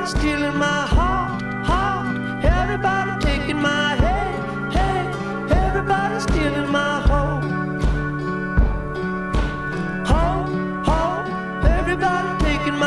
Everybody stealing my heart, heart. Everybody taking my head, head. Everybody stealing my